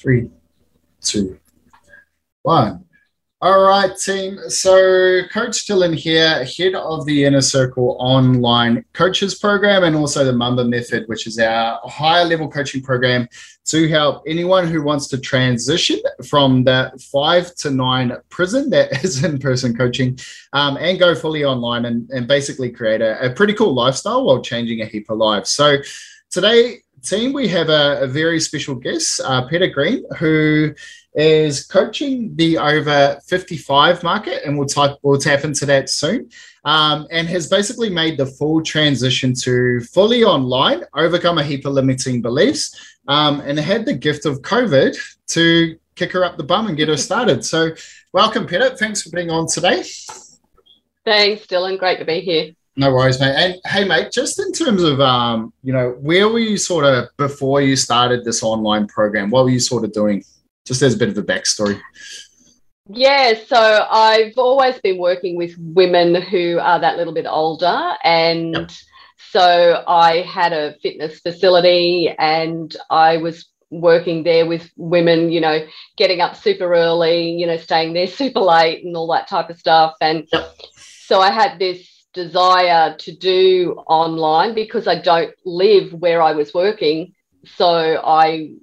Three, two, one. All right, team. So, Coach Dylan here, head of the Inner Circle online coaches program, and also the Mamba Method, which is our higher level coaching program to help anyone who wants to transition from the 5 to 9 prison that is in-person coaching and go fully online and basically create a pretty cool lifestyle while changing a heap of lives. So today, team, we have a very special guest, Peter Green, who is coaching the over 55 market, and we'll tap into that soon, and has basically made the full transition to fully online, overcome a heap of limiting beliefs, and had the gift of COVID to kick her up the bum and get her started. So welcome, Peter. Thanks for being on today. Thanks, Dylan. Great to be here. No worries, mate. And hey, mate, just in terms of, where were you sort of before you started this online program? What were you sort of doing? Just as a bit of a backstory. Yeah, so I've always been working with women who are that little bit older. And so I had a fitness facility and I was working there with women, getting up super early, staying there super late and all that type of stuff. And so I had this desire to do online because I don't live where I was working. So I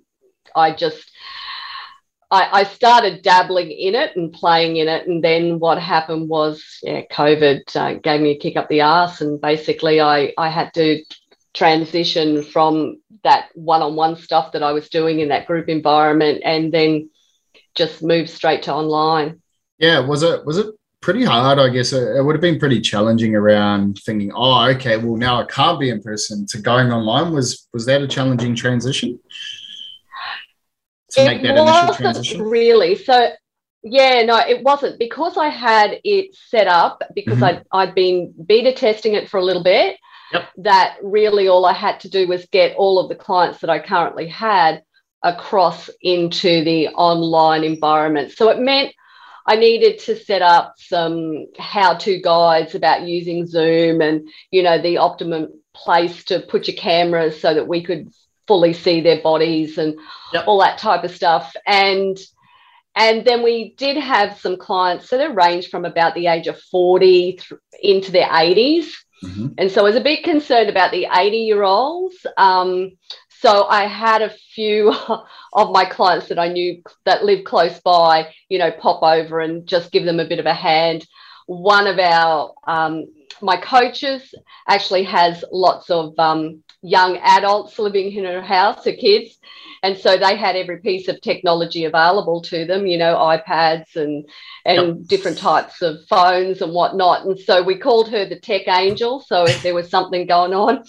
started dabbling in it and playing in it. And then what happened was, COVID gave me a kick up the arse. And basically I had to transition from that one-on-one stuff that I was doing in that group environment and then just move straight to online. Yeah. Was it pretty hard? I guess it would have been pretty challenging around thinking, oh, okay, well, now I can't be in person, to going online. Was that a challenging transition? To make that initial transition? Really. So, it wasn't, because I had it set up, because I'd been beta testing it for a little bit. That really all I had to do was get all of the clients that I currently had across into the online environment. So it meant I needed to set up some how-to guides about using Zoom and, the optimum place to put your cameras so that we could fully see their bodies and all that type of stuff. And then we did have some clients that ranged from about the age of 40 into their 80s. And so I was a bit concerned about the 80-year-olds. So I had a few of my clients that I knew that live close by, pop over and just give them a bit of a hand. One of our my coaches actually has lots of young adults living in her house, her kids. And so they had every piece of technology available to them, iPads and different types of phones and whatnot. And so we called her the tech angel. So if there was something going on,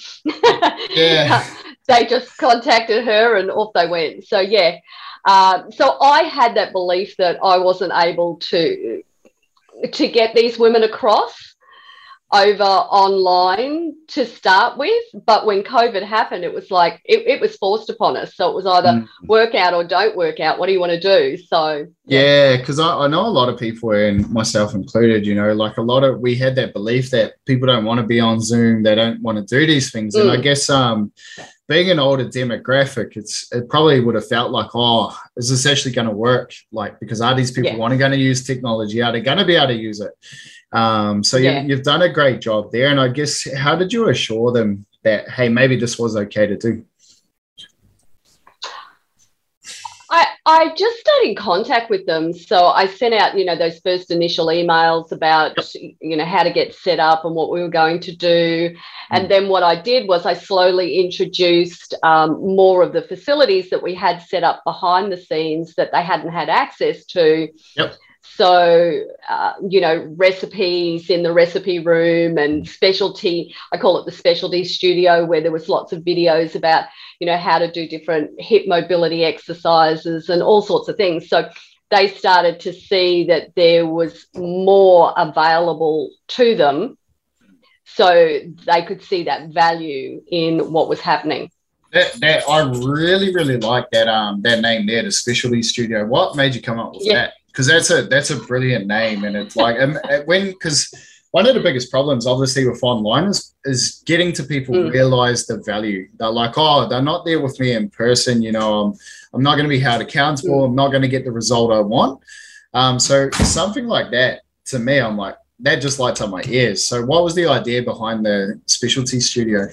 they just contacted her and off they went. So, so I had that belief that I wasn't able to get these women across over online to start with, but when COVID happened, it was like it was forced upon us. So it was either work out or don't work out. What do you want to do? So because I know a lot of people, and myself included, we had that belief that people don't want to be on Zoom, they don't want to do these things, and I guess being an older demographic, it probably would have felt like, oh, is this actually going to work? Like, because are these people going to use technology? Are they going to be able to use it? You've done a great job there. And I guess, how did you assure them that, hey, maybe this was okay to do? I just stayed in contact with them. So I sent out, those first initial emails about, how to get set up and what we were going to do. And then what I did was I slowly introduced more of the facilities that we had set up behind the scenes that they hadn't had access to. So, recipes in the recipe room and specialty, I call it the specialty studio, where there was lots of videos about, how to do different hip mobility exercises and all sorts of things. So they started to see that there was more available to them, so they could see that value in what was happening. That I really, really like that name there, the specialty studio. What made you come up with that? Because that's a brilliant name, and it's like because one of the biggest problems, obviously, with online is getting to people realize the value. They're like, oh, they're not there with me in person. You know, I'm not going to be held accountable. I'm not going to get the result I want. So something like that, to me, I'm like, that just lights up my ears. So what was the idea behind the specialty studio?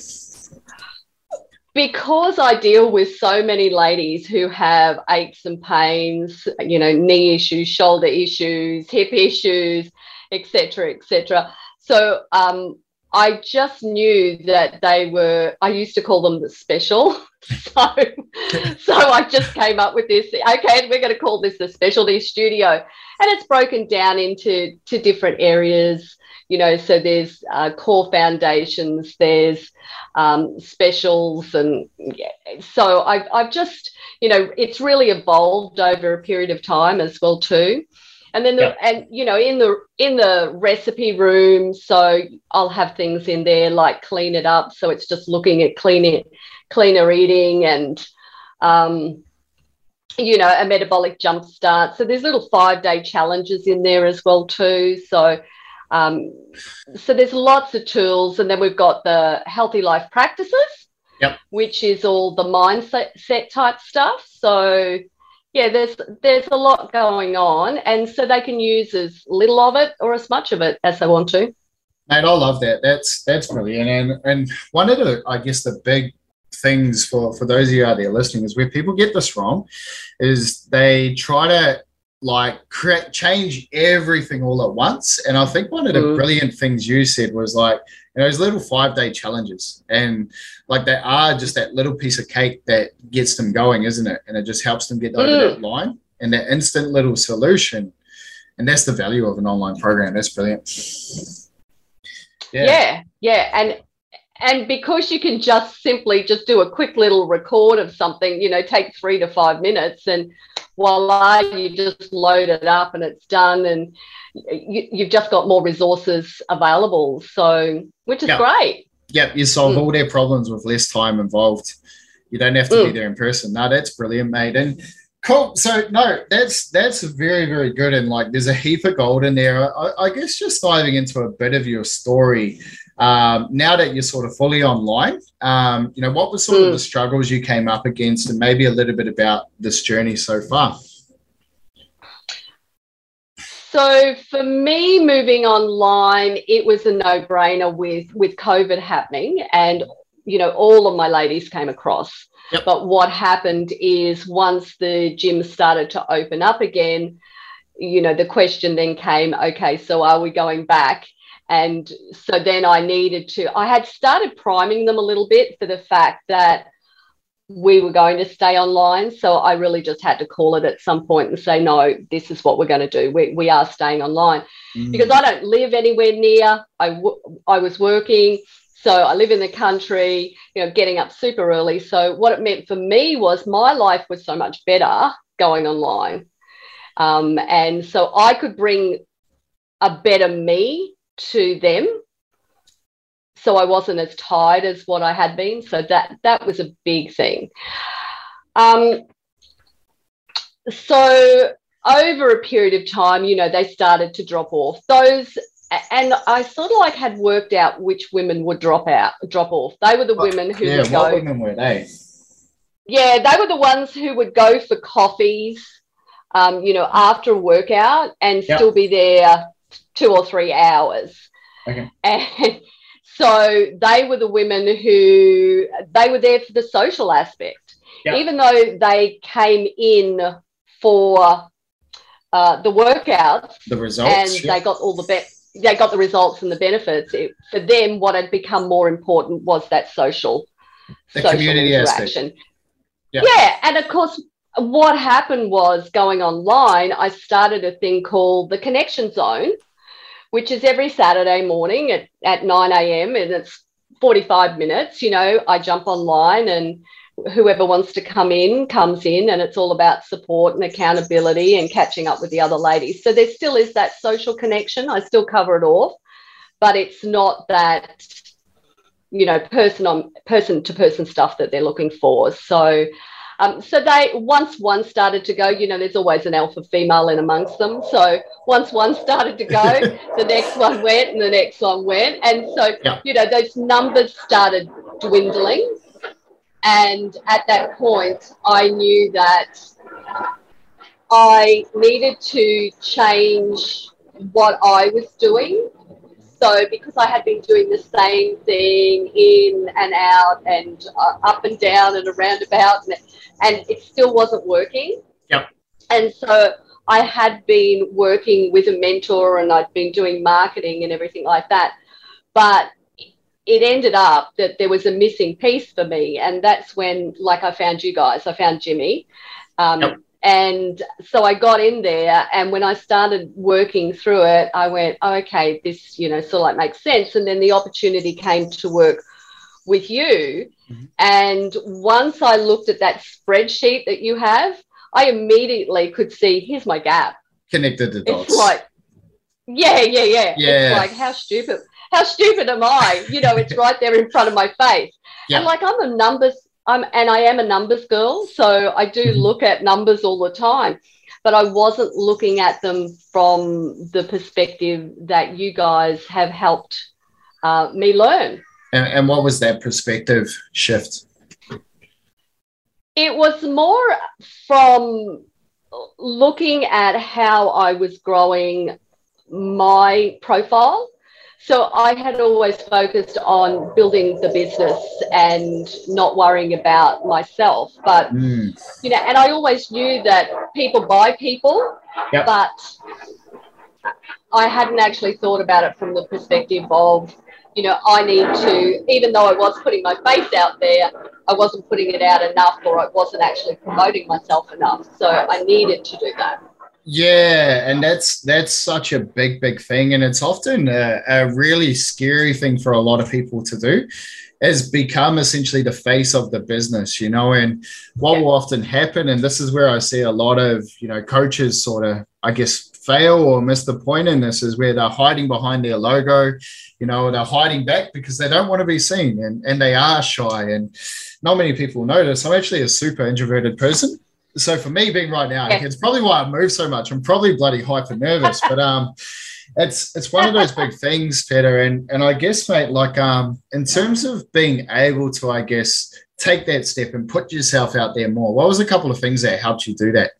Because I deal with so many ladies who have aches and pains, you know, knee issues, shoulder issues, hip issues, etc., etc. So I just knew that they were, I used to call them the special. So I just came up with this, okay, we're going to call this the specialty studio. And it's broken down into different areas, you know, so there's core foundations, there's specials. And so I've just, you know, it's really evolved over a period of time as well too. And then, and you know, in the recipe room, so I'll have things in there like clean it up. So it's just looking at cleaner eating and, you know, a metabolic jump start. So there's little 5-day challenges in there as well too. So, so there's lots of tools. And then we've got the healthy life practices, which is all the mindset type stuff. So yeah, there's a lot going on, and so they can use as little of it or as much of it as they want to. Mate, I love that. That's brilliant. And one of the, I guess, the big things for those of you out there listening is where people get this wrong is they try to like change everything all at once. And I think one of the brilliant things you said was like, you know, those little 5-day challenges, and like they are just that little piece of cake that gets them going, isn't it? And it just helps them get over that line and that instant little solution. And that's the value of an online program. That's brilliant. Yeah. And because you can just simply do a quick little record of something, you know, take 3 to 5 minutes, and voila, you just load it up and it's done, and you've just got more resources available. So, which is great. Yeah, you solve all their problems with less time involved. You don't have to be there in person. No, that's brilliant, mate. And cool. So, no, that's very, very good. And like, there's a heap of gold in there. I guess just diving into a bit of your story. Now that you're sort of fully online, you know, what were sort of the struggles you came up against, and maybe a little bit about this journey so far? So for me, moving online, it was a no-brainer with COVID happening, and, you know, all of my ladies came across. But what happened is once the gym started to open up again, you know, the question then came, okay, so are we going back? And so then I had started priming them a little bit for the fact that we were going to stay online. So I really just had to call it at some point and say, no, this is what we're going to do. We are staying online because I don't live anywhere near. I was working. So I live in the country, you know, getting up super early. So what it meant for me was my life was so much better going online. And so I could bring a better me to them, so I wasn't as tired as what I had been. So that was a big thing. So over a period of time, you know, they started to drop off those, and I sort of like had worked out which women would drop off. They were the women who would go. What women were they? Yeah, they were the ones who would go for coffees, you know, after a workout and still be there 2 or 3 hours. Okay. And so they were the women who, they were there for the social aspect. Even though they came in for the workouts, the results, and they got all they got the results and the benefits. For them, what had become more important was that social community interaction. Aspect. Yeah, and of course, what happened was going online, I started a thing called the Connection Zone, which is every Saturday morning at 9 a.m. and it's 45 minutes. You know, I jump online and whoever wants to come in comes in, and it's all about support and accountability and catching up with the other ladies. So there still is that social connection. I still cover it off, but it's not that, you know, person to person stuff that they're looking for. So So they, once one started to go, there's always an alpha female in amongst them. So once one started to go, the next one went and the next one went. And so, those numbers started dwindling. And at that point, I knew that I needed to change what I was doing. So because I had been doing the same thing in and out and up and down and around about, and it still wasn't working. Yep. And so I had been working with a mentor and I'd been doing marketing and everything like that. But it ended up that there was a missing piece for me. And that's when, like, I found you guys. I found Jimmy. Yep. And so I got in there, and when I started working through it, I went, oh, okay, this, sort of like makes sense. And then the opportunity came to work with you. Mm-hmm. And once I looked at that spreadsheet that you have, I immediately could see, here's my gap. Connected the dots. It's like, yeah. It's like, how stupid am I? It's right there in front of my face. Yeah. And like, I'm a numbers and I am a numbers girl, so I do look at numbers all the time, but I wasn't looking at them from the perspective that you guys have helped me learn. And what was that perspective shift? It was more from looking at how I was growing my profile. So I had always focused on building the business and not worrying about myself. But, and I always knew that people buy people, but I hadn't actually thought about it from the perspective of, I need to, even though I was putting my face out there, I wasn't putting it out enough, or I wasn't actually promoting myself enough. So I needed to do that. Yeah, and that's such a big thing, and it's often a really scary thing for a lot of people to do, is become essentially the face of the business, and what will often happen, and this is where I see a lot of, coaches sort of, I guess, fail or miss the point in this, is where they're hiding behind their logo, they're hiding back because they don't want to be seen, and they are shy, and not many people notice. I'm actually a super introverted person. So for me being right now, it's probably why I move so much. I'm probably bloody hyper nervous, but it's one of those big things, Peter. And I guess, mate, like in terms of being able to, I guess, take that step and put yourself out there more, what was a couple of things that helped you do that?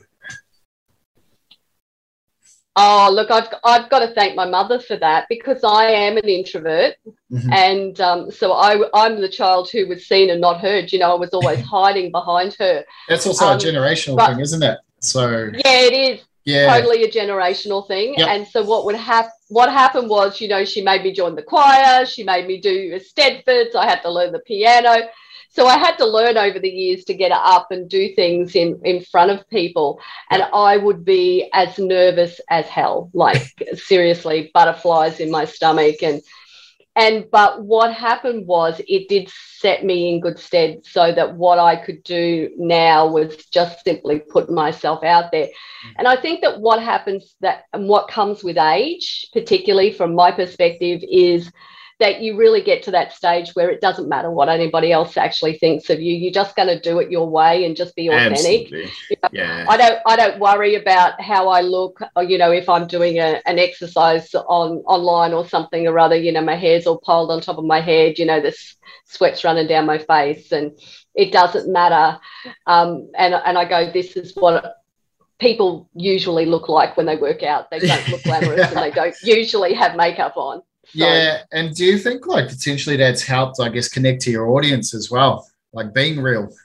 Oh, look, I've got to thank my mother for that, because I am an introvert. Mm-hmm. And so I'm the child who was seen and not heard. I was always hiding behind her. That's also a generational thing, isn't it? So yeah, it is. Yeah. Totally a generational thing. Yep. And so what happened was, she made me join the choir. She made me do Stedfords. I had to learn the piano. So I had to learn over the years to get up and do things in front of people. And I would be as nervous as hell, like seriously, butterflies in my stomach. But what happened was, it did set me in good stead, so that what I could do now was just simply put myself out there. And I think that what happens, and what comes with age, particularly from my perspective, is that you really get to that stage where it doesn't matter what anybody else actually thinks of you. You're just going to do it your way and just be authentic. Yeah. I don't worry about how I look, or, if I'm doing an exercise online or something or other, my hair's all piled on top of my head, the sweat's running down my face, and it doesn't matter. And I go, this is what people usually look like when they work out. They don't look glamorous and they don't usually have makeup on. So, yeah, and do you think like potentially that's helped, I guess, connect to your audience as well, like being real?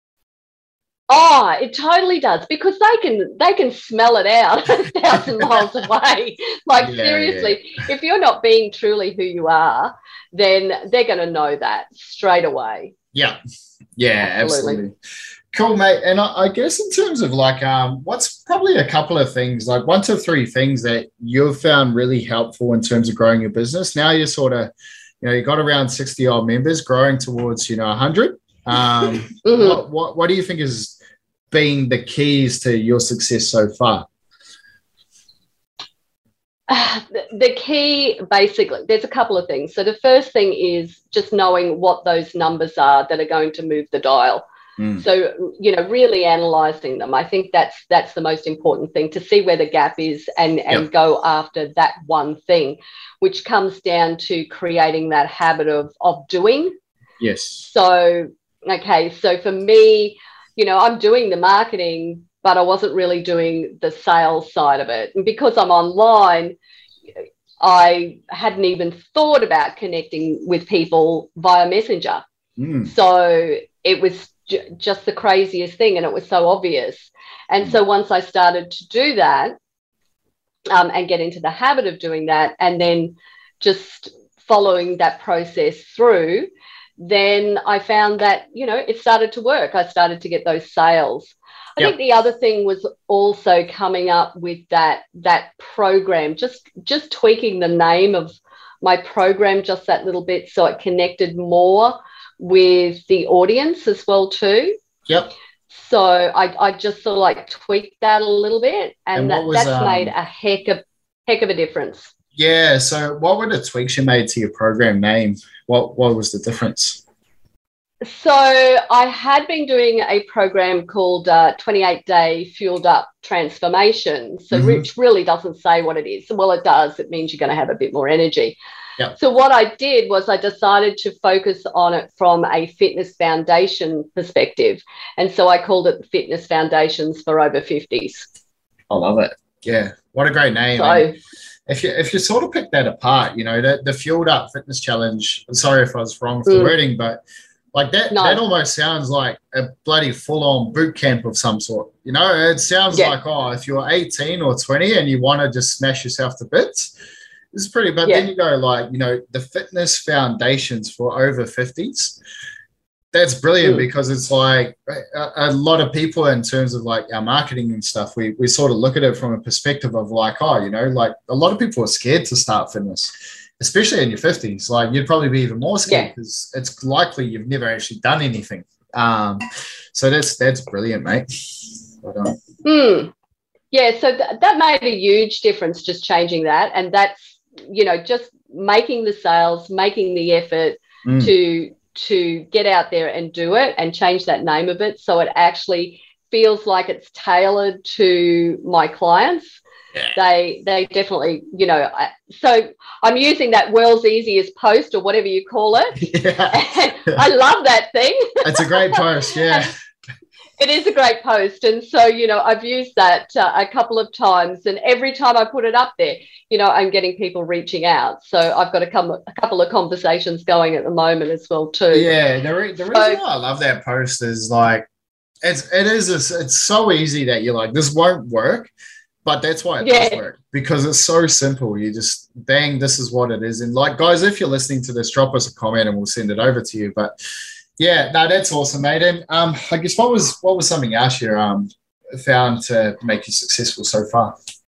Oh, it totally does, because they can smell it out 1,000 miles away. Like seriously, if you're not being truly who you are, then they're going to know that straight away. Yeah, absolutely. Cool, mate. And I guess in terms of like, what's probably a couple of things, like 1 to 3 things that you've found really helpful in terms of growing your business? Now you're sort of, you got around 60 odd members, growing towards, 100. Mm-hmm. What do you think has been the keys to your success so far? The key, basically, there's a couple of things. So the first thing is just knowing what those numbers are that are going to move the dial. So, you know, really analyzing them. I think that's the most important thing, to see where the gap is and go after that one thing, which comes down to creating that habit of doing. Yes. So, okay, so for me, you know, I'm doing the marketing, but I wasn't really doing the sales side of it. And because I'm online, I hadn't even thought about connecting with people via Messenger. So it was just the craziest thing, and it was so obvious. And so once I started to do that and get into the habit of doing that, and then just following that process through, then I found that, you know, it started to work. I started to get those sales. I think the other thing was also coming up with that program, just tweaking the name of my program just that little bit so it connected more with the audience as well too. Yep. So I just sort of like tweaked that a little bit, and that's made a heck of a difference. Yeah. So what were the tweaks you made to your program name? What was the difference? So I had been doing a program called 28-Day Fueled Up Transformation. So which really doesn't say what it is. Well, it does. It means you're going to have a bit more energy. Yep. So what I did was I decided to focus on it from a fitness foundation perspective. And so I called it Fitness Foundations for Over 50s. I love it. Yeah. What a great name. So, if you sort of pick that apart, you know, the Fueled Up Fitness Challenge, sorry if I was wrong with the wording, but like that almost sounds like a bloody full-on boot camp of some sort. You know, it sounds like, if you're 18 or 20 and you want to just smash yourself to bits, this is pretty, but then you go like, you know, the fitness foundations for over 50s. That's brilliant because it's like a lot of people in terms of like our marketing and stuff, we sort of look at it from a perspective of like, you know, like a lot of people are scared to start fitness, especially in your 50s. Like you'd probably be even more scared because it's likely you've never actually done anything. So that's brilliant, mate. Well done. Yeah, so that made a huge difference, just changing that. And that's, you know, just making the sales, making the effort to get out there and do it and change that name of it so it actually feels like it's tailored to my clients. They definitely, you know, so I'm using that world's easiest post or whatever you call it. I love that thing. It's a great post, yeah. It is a great post. And so, you know, I've used that a couple of times, and every time I put it up there, you know, I'm getting people reaching out. So I've got a couple of conversations going at the moment as well too. Yeah, the reason why I love that post is like, it's so easy that you're like, this won't work, but that's why it does work, because it's so simple. You just, bang, this is what it is. And like, guys, if you're listening to this, drop us a comment and we'll send it over to you. But yeah, no, that's awesome, mate. And I guess what was something else you found to make you successful so far?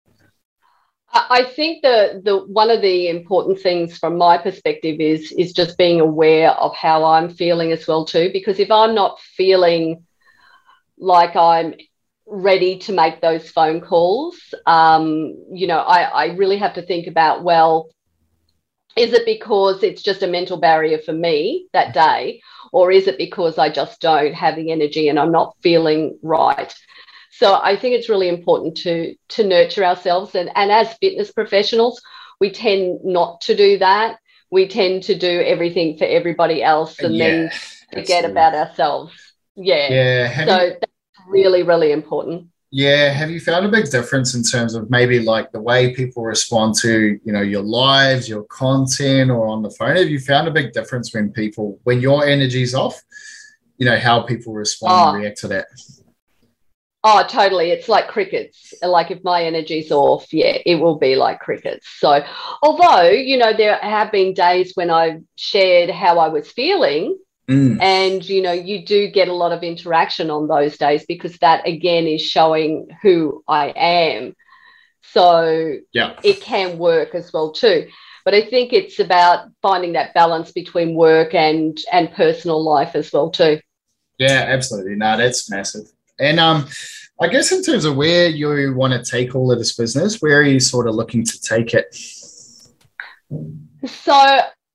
I think the one of the important things from my perspective is just being aware of how I'm feeling as well too. Because if I'm not feeling like I'm ready to make those phone calls, you know, I really have to think about, well, is it because it's just a mental barrier for me that day, or is it because I just don't have the energy and I'm not feeling right? So I think it's really important to nurture ourselves. And as fitness professionals, we tend not to do that. We tend to do everything for everybody else and then forget about ourselves. Yeah. So that's really, really important. Yeah. Have you found a big difference in terms of maybe like the way people respond to, you know, your lives, your content, or on the phone? Have you found a big difference when your energy's off, you know, how people respond and react to that? Oh, totally. It's like crickets. Like if my energy's off, it will be like crickets. So although, you know, there have been days when I've shared how I was feeling, and, you know, you do get a lot of interaction on those days because that, again, is showing who I am. So it can work as well too. But I think it's about finding that balance between work and personal life as well too. Yeah, absolutely. No, that's massive. And I guess in terms of where you want to take all of this business, where are you sort of looking to take it? So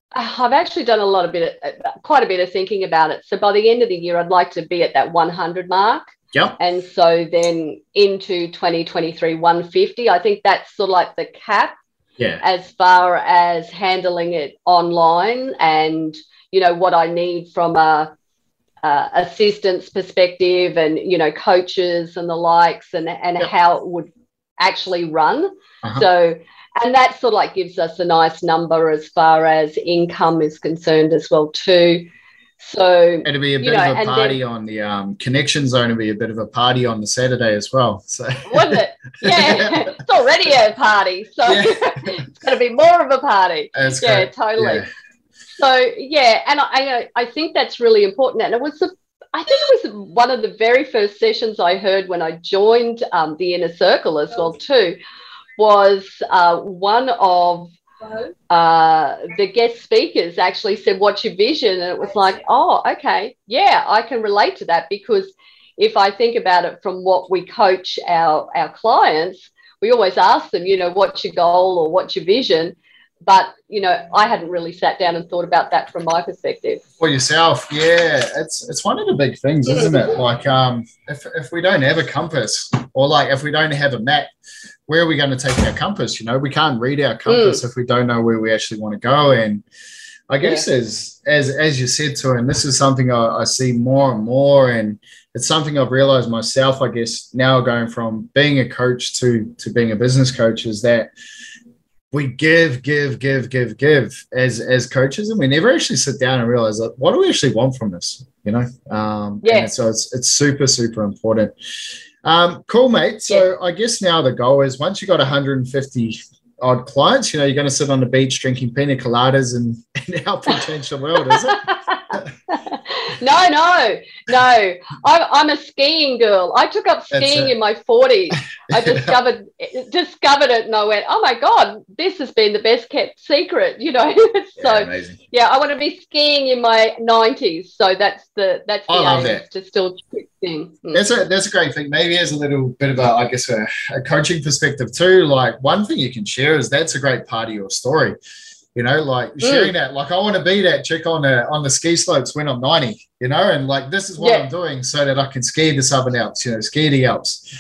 I've actually done quite a bit of thinking about it. So by the end of the year, I'd like to be at that 100 mark. Yep. And so then into 2023, 150. I think that's sort of like the cap. Yeah. As far as handling it online and, you know, what I need from a assistance perspective and, you know, coaches and the likes and Yep. how it would actually run. Uh-huh. So, and that sort of like gives us a nice number as far as income is concerned as well too. So it'll be a bit of a party on the Connection Zone. Will be a bit of a party on the Saturday as well. So wouldn't it? Yeah, it's already a party, so yeah. It's going to be more of a party. That's yeah, great. Totally. Yeah. So yeah, and I think that's really important. And I think it was one of the very first sessions I heard when I joined the Inner Circle as well too. Was one of the guest speakers actually said, "What's your vision?" And it was like, oh, okay, yeah, I can relate to that, because if I think about it from what we coach our clients, we always ask them, you know, what's your goal or what's your vision? But, you know, I hadn't really sat down and thought about that from my perspective. For yourself, yeah, it's one of the big things, isn't it? Like, if we don't have a compass, or like if we don't have a map, where are we going to take our compass? You know, we can't read our compass if we don't know where we actually want to go. And I guess as you said to her, and this is something I see more and more, and it's something I've realized myself, I guess, now going from being a coach to being a business coach, is that we give as coaches, and we never actually sit down and realize, like, what do we actually want from this? You know? And so it's super, super important. Cool, mate. So I guess now the goal is, once you got 150 odd clients, you know, you're going to sit on the beach drinking pina coladas and helping change the world, is it? No. I'm a skiing girl. I took up skiing in my 40s. I discovered it, and I went, oh my God, this has been the best kept secret, you know. So amazing. Yeah, I want to be skiing in my 90s. So that's the I love aim, that. to still skiing. That's a great thing. Maybe as a little bit of a coaching perspective too. Like, one thing you can share is that's a great part of your story. You know, like sharing that, like, I want to be that chick on the ski slopes when I'm 90, you know, and like, this is what I'm doing so that I can ski the Southern Alps, you know, ski the Alps.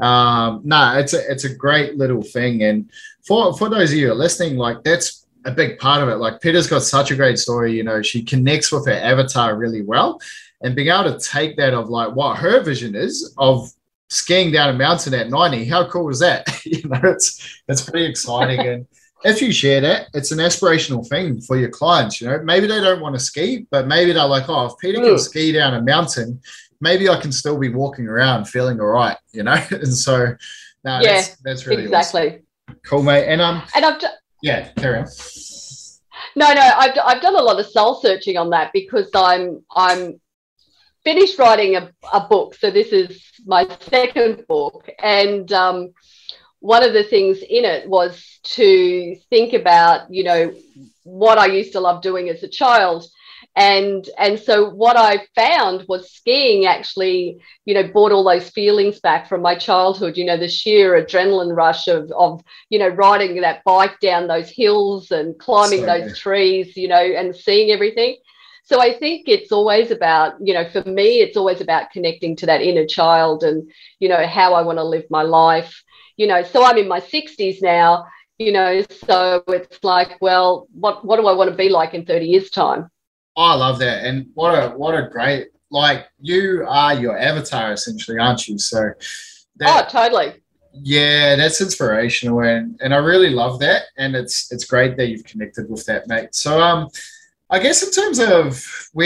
It's a great little thing. And for those of you who are listening, like, that's a big part of it. Like, Peter's got such a great story, you know, she connects with her avatar really well, and being able to take that of like what her vision is of skiing down a mountain at 90, how cool is that? You know, it's pretty exciting. And if you share that, it's an aspirational thing for your clients. You know, maybe they don't want to ski, but maybe they're like, oh, if Peter can ski down a mountain, maybe I can still be walking around feeling all right, you know? And so, that's really exactly awesome. Cool, mate. And I've carry on. No, I've done a lot of soul searching on that, because I'm finished writing a book. So this is my second book, and one of the things in it was to think about, you know, what I used to love doing as a child. And so what I found was skiing actually, you know, brought all those feelings back from my childhood, you know, the sheer adrenaline rush of you know, riding that bike down those hills and climbing those trees, you know, and seeing everything. So I think it's always about, you know, for me, it's always about connecting to that inner child and, you know, how I want to live my life. You know, so I'm in my 60s now, you know, so it's like, well, what do I want to be like in 30 years' time? Oh, I love that. And what a great, like, you are your avatar essentially, aren't you? So totally. Yeah, that's inspirational, and I really love that. And it's great that you've connected with that, mate. So I guess in terms of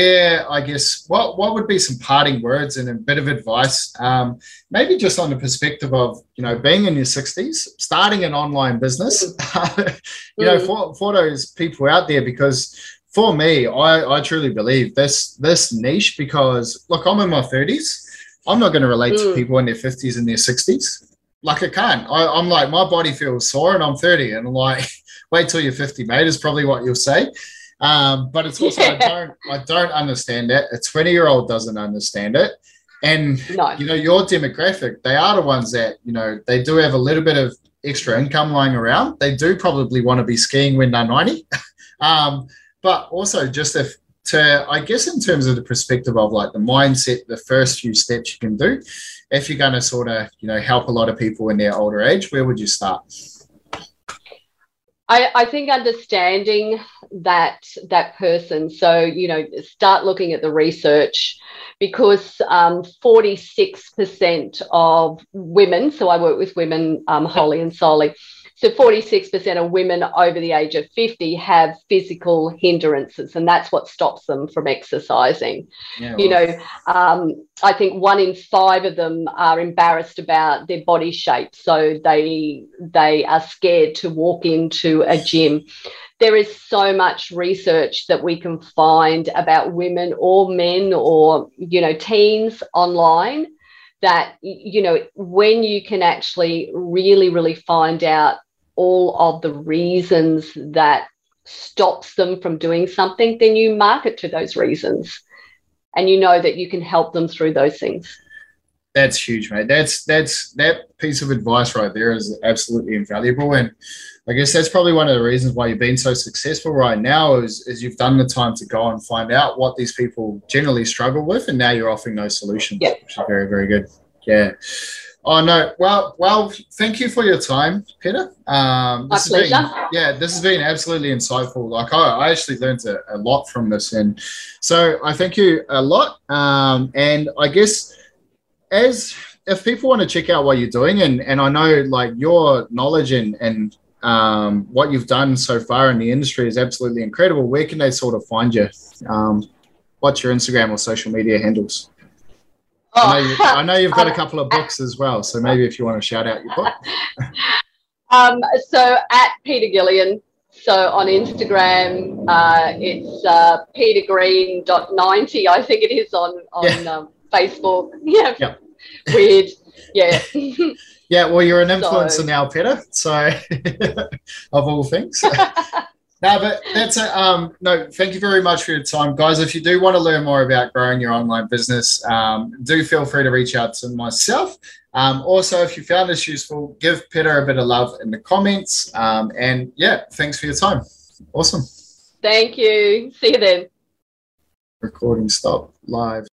what would be some parting words and a bit of advice, maybe just on the perspective of, you know, being in your 60s, starting an online business, you know, for those people out there, because for me, I truly believe this niche, because look, I'm in my 30s. I'm not going to relate to people in their 50s and their 60s. Like, I can't. I'm like, my body feels sore and I'm 30, and I'm like, wait till you're 50, mate, is probably what you'll say. But it's also, I don't understand that. A 20-year-old doesn't understand it. And, you know, your demographic, they are the ones that, you know, they do have a little bit of extra income lying around. They do probably want to be skiing when they're 90. but also just if to, I guess, in terms of the perspective of like the mindset, the first few steps you can do, if you're going to sort of, help a lot of people in their older age, where would you start? I think understanding that person. So, start looking at the research, because 46% of women, so I work with women wholly and solely, so 46% of women over the age of 50 have physical hindrances, and that's what stops them from exercising. Yeah, I think 1 in 5 of them are embarrassed about their body shape, so they are scared to walk into a gym. There is so much research that we can find about women or men or, teens online that, when you can actually really, really find out all of the reasons that stops them from doing something, then you market to those reasons and you know that you can help them through those things. That's huge, mate. That piece of advice right there is absolutely invaluable. And I guess that's probably one of the reasons why you've been so successful right now is you've done the time to go and find out what these people generally struggle with, and now you're offering those solutions, yep, which is very, very good. Yeah. Oh, no. Well, thank you for your time, Peter. My pleasure. This has been absolutely insightful. Like I actually learned a lot from this. And so I thank you a lot. And I guess if people want to check out what you're doing, and I know like your knowledge and what you've done so far in the industry is absolutely incredible, where can they sort of find you? What's your Instagram or social media handles? I know you've got a couple of books as well, so maybe if you want to shout out your book. So at Peter Gillian. So on Instagram, it's petergreen.90. I think it is on Facebook. Yeah. Yep. Weird. Yeah. Yeah, well, you're an influencer now, Peter, so of all things. No, but that's it. No, thank you very much for your time. Guys, if you do want to learn more about growing your online business, do feel free to reach out to myself. Also, if you found this useful, give Peter a bit of love in the comments. And yeah, thanks for your time. Awesome. Thank you. See you then. Recording stop live.